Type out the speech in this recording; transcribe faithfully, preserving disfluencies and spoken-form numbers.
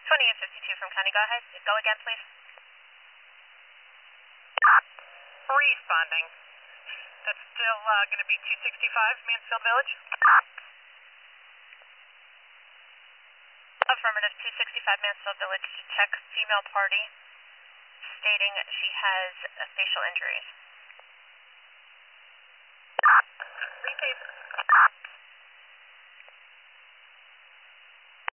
twenty-eight fifty-two from County, go ahead. Go again, please. Responding. That's still uh, going to be two sixty-five, Mansfield Village? Affirmative, two sixty-five Mansfield Village to check female party, stating she has uh, facial injuries. Resave